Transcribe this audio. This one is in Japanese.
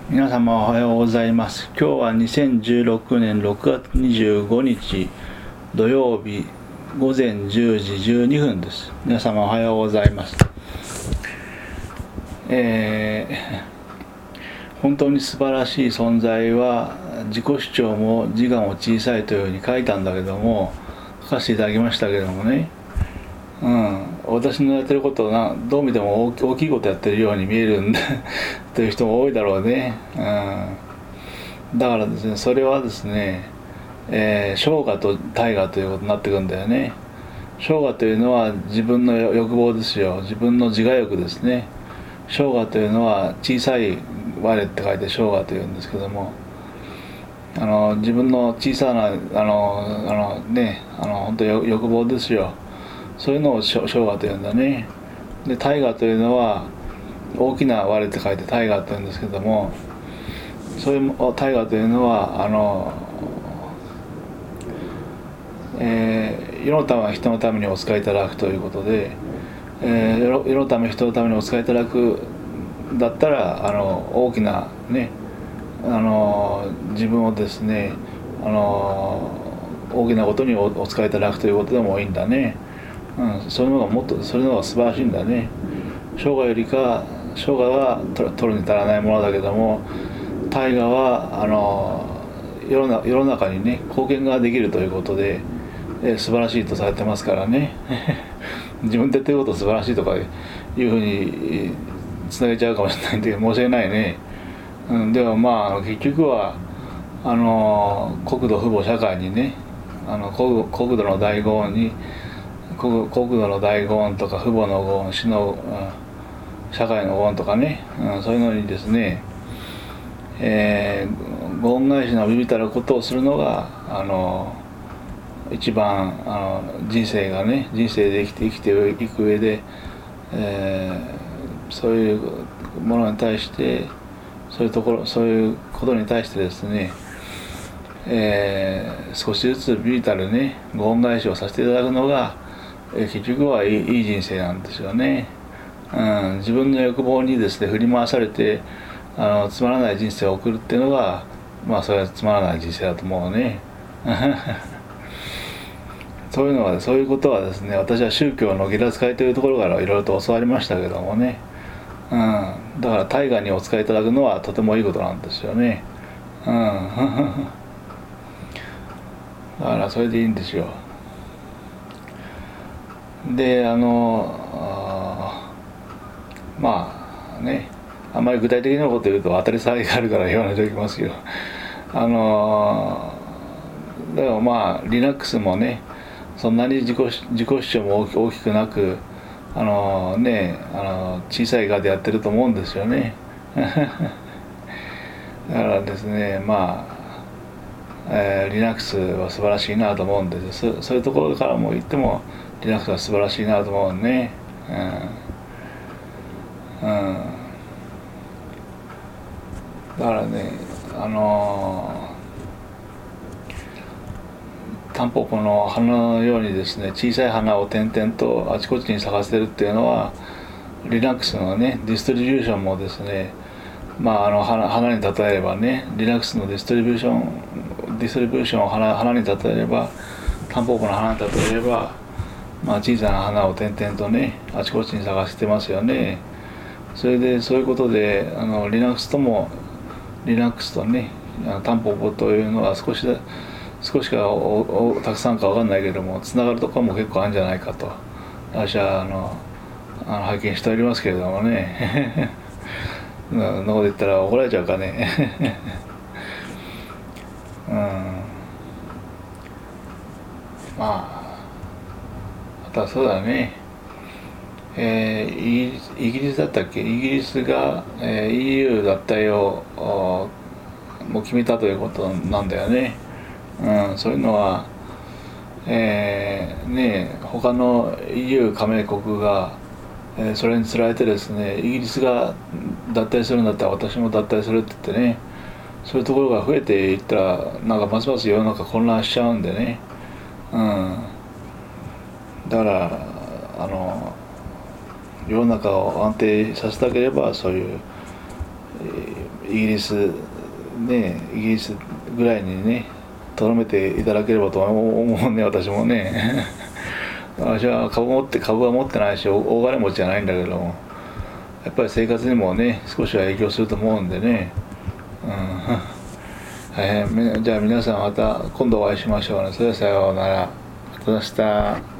皆様おはようございます。今日は2016年6月25日土曜日午前10時12分です。皆様おはようございます。本当に素晴らしい存在は自己主張も自我も小さいというふうに書いたんだけども、書かせていただきましたけどもね、私のやってることがどう見ても大きいことやってるように見えるんだという人も多いだろうね。だからですね、それはですね、生涯と大河ということになってくるんだよね。生涯というのは自分の欲望ですよ。自分の自我欲ですね。生涯というのは小さい我って書いて生涯というんですけども、自分の小さな本当欲望ですよ。そういうのを生涯というんだね。で、大河というのは大きな我って書いて大河というんですけども、そういう大河というのは世のためは人のためにお使いいただくということで、世のため人のためにお使いいただくだったら大きなね自分をですね大きなことにお使いいただくということでもいいんだね。それの方がそれの方が素晴らしいんだね。生涯よりか生涯は取るに足らないものだけども、大河は世の中にね貢献ができるということで、素晴らしいとされてますからね自分でやってること素晴らしいとかいうふうにつなげちゃうかもしれないんで申し訳ないね。でも結局は国土父母社会にね国土の大豪雨に国土の大豪雨とか父母の豪雨死の社会の豪雨とかね、そういうのにですね、ご恩返しの微々たることをするのが一番人生で生きていく上で、そういうものに対してそういうことに対してですね、少しずつ微々たるねご恩返しをさせていただくのが結局はいい人生なんですよね。自分の欲望にですね振り回されてつまらない人生を送るっていうのがそれはつまらない人生だと思うねそういうことはですね、私は宗教の下脱会というところからいろいろと教わりましたけどもね、だから大河にお使いいただくのはとてもいいことなんですよね。だからそれでいいんですよ。であんまり具体的なこと言うと当たり障りがあるから言わないといけますけど、でもリナックスもねそんなに自己主張も大きくなく小さい側でやってると思うんですよねだからですねリナックスは素晴らしいなと思うんです。そういうところからも言ってもリナックスは素晴らしいなと思うね。だからねタンポポの花のようにですね小さい花を点々とあちこちに咲かせてるっていうのはリナックスのねディストリビューションもですね花に例えればねリナックスのディストリビューションを花に例えればタンポポの花に例えれば小さな花を点々とねあちこちに咲かせてますよね。それでそういうことでリナックスとねタンポポというのは少しかたくさんか分かんないけどもつながるところも結構あるんじゃないかと私は拝見しておりますけれどもねそんなこと言ったら怒られちゃうかねあとはそうだね、イギリスだったっけ、イギリスが、EU 脱退をもう決めたということなんだよね。そういうのは、他の EU 加盟国が、それにつられてですねイギリスが脱退するんだったら私も脱退するって言ってねそういうところが増えていったらますます世の中混乱しちゃうんでね、だから世の中を安定させたければそういうイギリスぐらいにねとどめていただければと思うね、私もね私は株は持ってないし大金持ちじゃないんだけども、やっぱり生活にもね少しは影響すると思うんでね、じゃあ皆さんまた今度お会いしましょうね。それではさようなら。また明日。